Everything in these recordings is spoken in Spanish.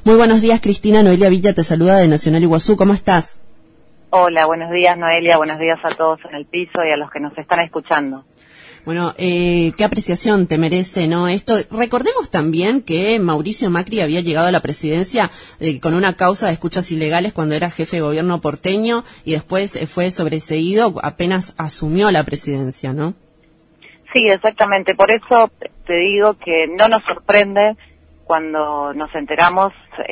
Muy buenos días, Cristina. Noelia Villa te saluda de Nacional Iguazú. ¿Cómo estás? Hola, buenos días, Noelia. Buenos días a todos en el piso y a los que nos están escuchando. Bueno, qué apreciación te merece, ¿no? Esto, recordemos también que Mauricio Macri había llegado a la presidencia con una causa de escuchas ilegales cuando era jefe de gobierno porteño y después fue sobreseído apenas asumió la presidencia, ¿no? Sí, exactamente. Por eso te digo que no nos sorprende cuando nos enteramos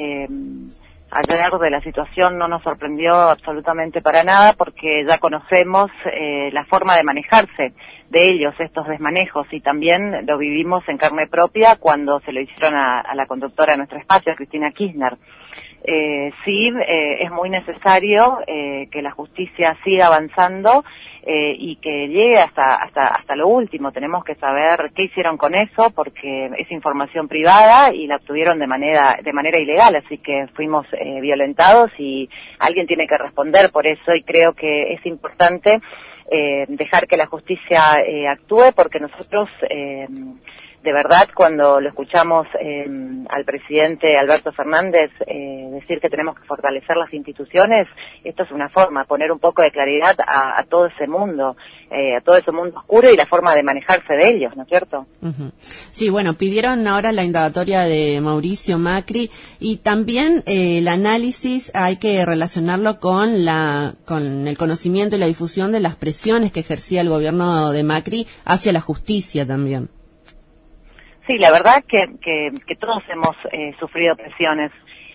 ayer de la situación, no nos sorprendió absolutamente para nada porque ya conocemos la forma de manejarse de ellos, estos desmanejos, y también lo vivimos en carne propia cuando se lo hicieron a la conductora de nuestro espacio, a Cristina Kirchner. Sí, es muy necesario que la justicia siga avanzando y que llegue hasta lo último. Tenemos que saber qué hicieron con eso, porque es información privada y la obtuvieron de manera ilegal, así que fuimos violentados y alguien tiene que responder por eso, y creo que es importante dejar que la justicia actúe, porque nosotros de verdad, cuando lo escuchamos al presidente Alberto Fernández decir que tenemos que fortalecer las instituciones, esto es una forma, poner un poco de claridad a todo ese mundo oscuro y la forma de manejarse de ellos, ¿no es cierto? Uh-huh. Sí, bueno, pidieron ahora la indagatoria de Mauricio Macri y también el análisis hay que relacionarlo con el conocimiento y la difusión de las presiones que ejercía el gobierno de Macri hacia la justicia también. Sí, la verdad que todos hemos sufrido presiones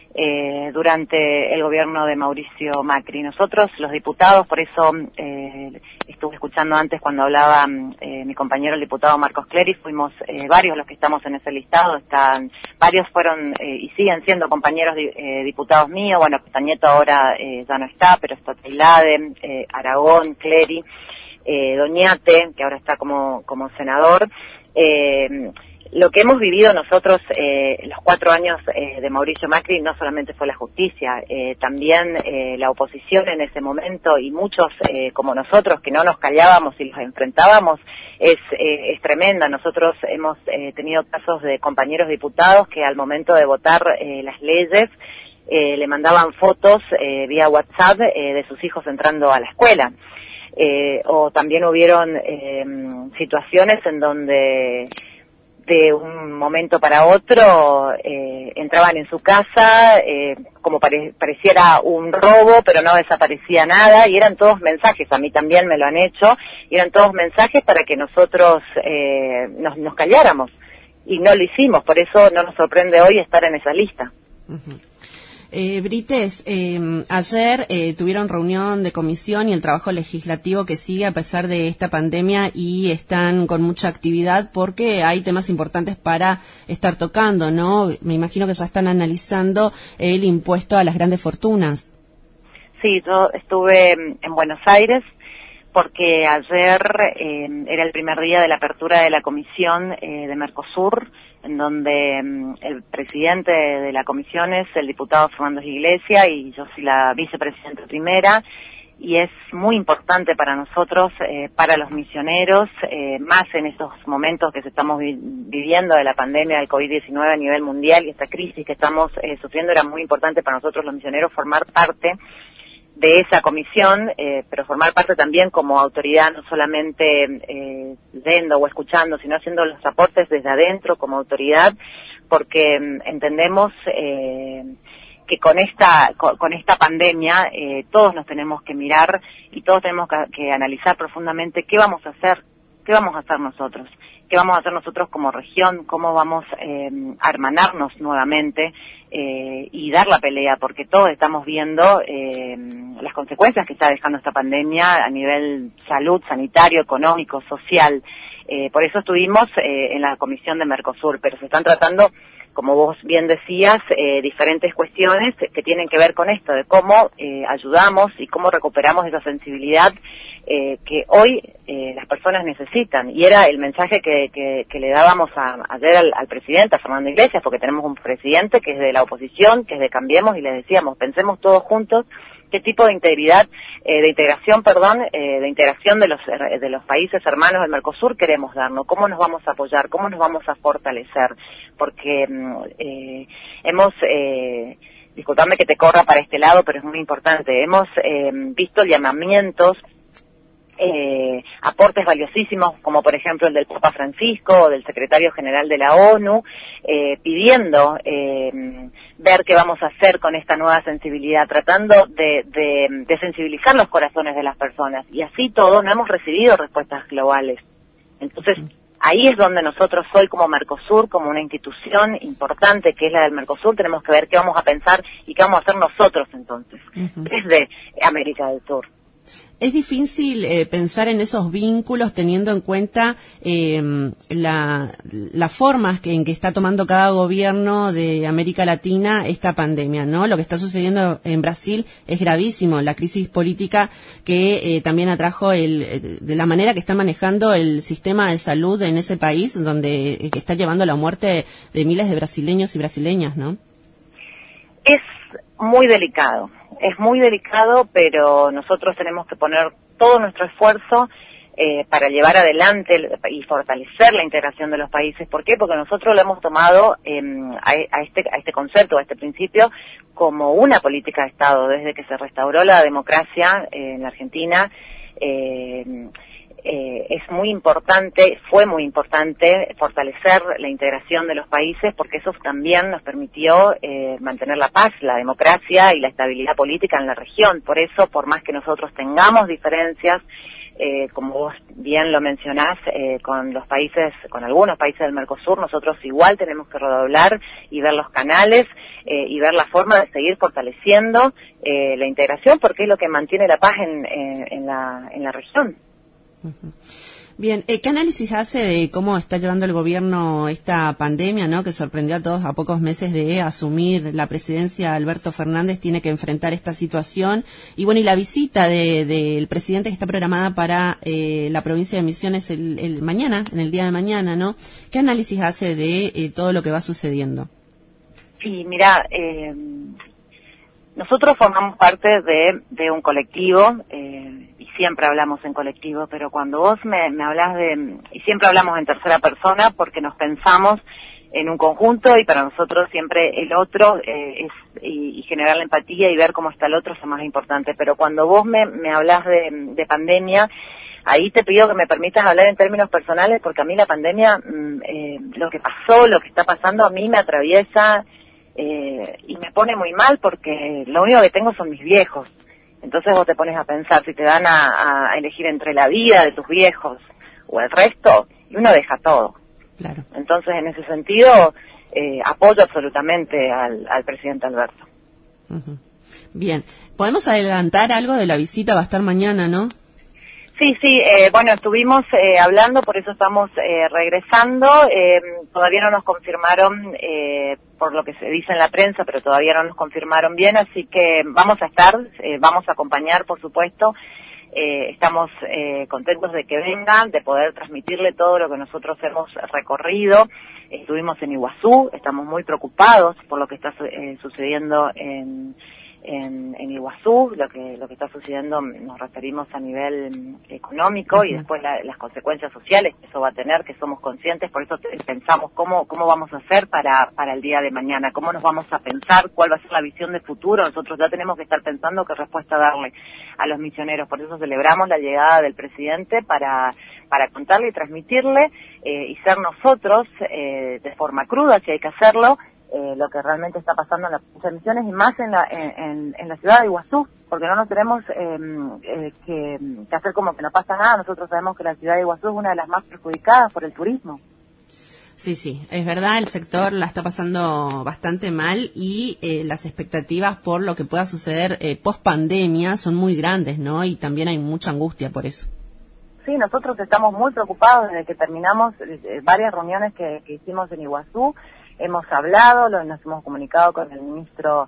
durante el gobierno de Mauricio Macri. Nosotros, los diputados, por eso estuve escuchando antes cuando hablaba mi compañero el diputado Marcos Clery, fuimos varios los que estamos en ese listado, varios fueron y siguen siendo compañeros diputados míos. Bueno, Castañeto ahora ya no está, pero está Teilade, Aragón, Clery, Doñate, que ahora está como senador. Lo que hemos vivido nosotros los 4 años de Mauricio Macri no solamente fue la justicia, también la oposición en ese momento y muchos como nosotros que no nos callábamos y los enfrentábamos es tremenda. Nosotros hemos tenido casos de compañeros diputados que al momento de votar las leyes le mandaban fotos vía WhatsApp de sus hijos entrando a la escuela. O también hubieron situaciones en donde de un momento para otro entraban en su casa como pareciera un robo, pero no desaparecía nada, y eran todos mensajes, a mí también me lo han hecho, y eran todos mensajes para que nosotros nos calláramos, y no lo hicimos, por eso no nos sorprende hoy estar en esa lista. Uh-huh. Brites, ayer tuvieron reunión de comisión y el trabajo legislativo que sigue a pesar de esta pandemia y están con mucha actividad porque hay temas importantes para estar tocando, ¿no? Me imagino que ya están analizando el impuesto a las grandes fortunas. Sí, yo estuve en Buenos Aires porque ayer era el primer día de la apertura de la comisión de Mercosur, en donde el presidente de la comisión es el diputado Fernando Iglesias y yo soy la vicepresidenta primera, y es muy importante para nosotros, para los misioneros, más en estos momentos que estamos viviendo de la pandemia del COVID-19 a nivel mundial y esta crisis que estamos sufriendo. Era muy importante para nosotros los misioneros formar parte de esa comisión, pero formar parte también como autoridad, no solamente yendo o escuchando, sino haciendo los aportes desde adentro como autoridad, porque entendemos que con esta pandemia todos nos tenemos que mirar y todos tenemos que analizar profundamente qué vamos a hacer nosotros. ¿Qué vamos a hacer nosotros como región? ¿Cómo vamos a hermanarnos nuevamente y dar la pelea? Porque todos estamos viendo las consecuencias que está dejando esta pandemia a nivel salud, sanitario, económico, social. Por eso estuvimos en la comisión de Mercosur, pero se están tratando, como vos bien decías, diferentes cuestiones que tienen que ver con esto, de cómo ayudamos y cómo recuperamos esa sensibilidad que hoy las personas necesitan. Y era el mensaje que le dábamos ayer al presidente, a Fernando Iglesias, porque tenemos un presidente que es de la oposición, que es de Cambiemos, y le decíamos, pensemos todos juntos qué tipo de integración, de integración de los países hermanos del Mercosur queremos darnos, cómo nos vamos a apoyar, cómo nos vamos a fortalecer, porque disculpame que te corra para este lado, pero es muy importante, hemos visto llamamientos, aportes valiosísimos, como por ejemplo el del Papa Francisco o del Secretario General de la ONU, pidiendo ver qué vamos a hacer con esta nueva sensibilidad, tratando de sensibilizar los corazones de las personas, y así todo no hemos recibido respuestas globales. Entonces, ahí es donde nosotros hoy como Mercosur, como una institución importante que es la del Mercosur, tenemos que ver qué vamos a pensar y qué vamos a hacer nosotros entonces, desde América del Sur. Es difícil pensar en esos vínculos teniendo en cuenta las formas en que está tomando cada gobierno de América Latina esta pandemia, ¿no? Lo que está sucediendo en Brasil es gravísimo, la crisis política que también atrajo de la manera que está manejando el sistema de salud en ese país, donde está llevando a la muerte de miles de brasileños y brasileñas, ¿no? Es muy delicado, pero nosotros tenemos que poner todo nuestro esfuerzo para llevar adelante y fortalecer la integración de los países. ¿Por qué? Porque nosotros lo hemos tomado a este concepto, a este principio, como una política de Estado. Desde que se restauró la democracia en la Argentina, fue muy importante fortalecer la integración de los países, porque eso también nos permitió mantener la paz, la democracia y la estabilidad política en la región. Por eso, por más que nosotros tengamos diferencias, como vos bien lo mencionás, con algunos países del Mercosur, nosotros igual tenemos que redoblar y ver los canales y ver la forma de seguir fortaleciendo la integración, porque es lo que mantiene la paz en la región. Bien, ¿qué análisis hace de cómo está llevando el gobierno esta pandemia, ¿no? Que sorprendió a todos a pocos meses de asumir la presidencia? Alberto Fernández tiene que enfrentar esta situación y bueno, y la visita del presidente que está programada para la provincia de Misiones en el día de mañana, ¿no? ¿Qué análisis hace de todo lo que va sucediendo? Sí, mira, nosotros formamos parte de un colectivo, y siempre hablamos en colectivo, pero cuando vos me hablás y siempre hablamos en tercera persona porque nos pensamos en un conjunto y para nosotros siempre el otro y generar la empatía y ver cómo está el otro es lo más importante. Pero cuando vos me hablás de pandemia, ahí te pido que me permitas hablar en términos personales, porque a mí la pandemia, lo que pasó, lo que está pasando, a mí me atraviesa y me pone muy mal, porque lo único que tengo son mis viejos. Entonces vos te pones a pensar, si te dan a elegir entre la vida de tus viejos o el resto, y uno deja todo. Claro. Entonces, en ese sentido, apoyo absolutamente al presidente Alberto. Uh-huh. Bien, ¿podemos adelantar algo de la visita? Va a estar mañana, ¿no? Sí, bueno, estuvimos hablando, por eso estamos regresando. Todavía no nos confirmaron, por lo que se dice en la prensa, pero todavía no nos confirmaron bien, así que vamos a estar, vamos a acompañar, por supuesto. Estamos contentos de que vengan, de poder transmitirle todo lo que nosotros hemos recorrido. Estuvimos en Iguazú, estamos muy preocupados por lo que está sucediendo en Iguazú, lo que está sucediendo, nos referimos a nivel económico y después las consecuencias sociales que eso va a tener, que somos conscientes. Por eso pensamos cómo vamos a hacer para el día de mañana, cómo nos vamos a pensar, cuál va a ser la visión de futuro. Nosotros ya tenemos que estar pensando qué respuesta darle a los misioneros. Por eso celebramos la llegada del presidente para contarle y transmitirle y ser nosotros de forma cruda, si hay que hacerlo, lo que realmente está pasando en la provincia de Misiones y más en la ciudad de Iguazú, porque no nos tenemos que hacer como que no pasa nada. Nosotros sabemos que la ciudad de Iguazú es una de las más perjudicadas por el turismo. Sí, es verdad, el sector la está pasando bastante mal y las expectativas por lo que pueda suceder post pandemia son muy grandes, ¿no? Y también hay mucha angustia por eso. Sí, nosotros estamos muy preocupados desde que terminamos varias reuniones que hicimos en Iguazú. Hemos hablado, nos hemos comunicado con el ministro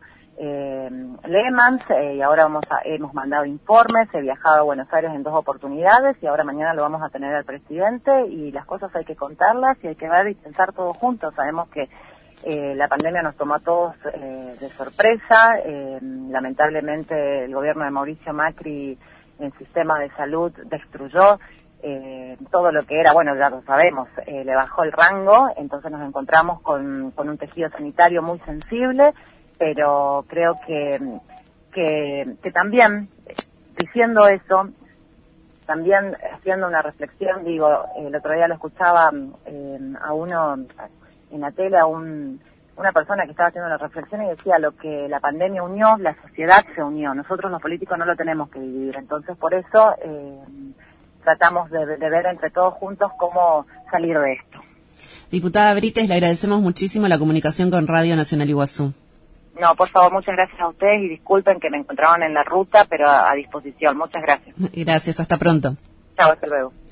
Lehmann y ahora hemos mandado informes, he viajado a Buenos Aires en 2 oportunidades y ahora mañana lo vamos a tener al presidente y las cosas hay que contarlas y hay que ver y pensar todos juntos. Sabemos que la pandemia nos tomó a todos de sorpresa, lamentablemente el gobierno de Mauricio Macri en el sistema de salud destruyó todo lo que era, bueno, ya lo sabemos, le bajó el rango, entonces nos encontramos con un tejido sanitario muy sensible, pero creo que también, diciendo eso, también haciendo una reflexión, digo, el otro día lo escuchaba a uno en la tele, una persona que estaba haciendo una reflexión y decía lo que la pandemia unió, la sociedad se unió, nosotros los políticos no lo tenemos que dividir, entonces por eso tratamos de ver entre todos juntos cómo salir de esto. Diputada Brites, le agradecemos muchísimo la comunicación con Radio Nacional Iguazú. No, por favor, muchas gracias a ustedes y disculpen que me encontraban en la ruta, pero a disposición. Muchas gracias. Gracias, hasta pronto. Chao, hasta luego.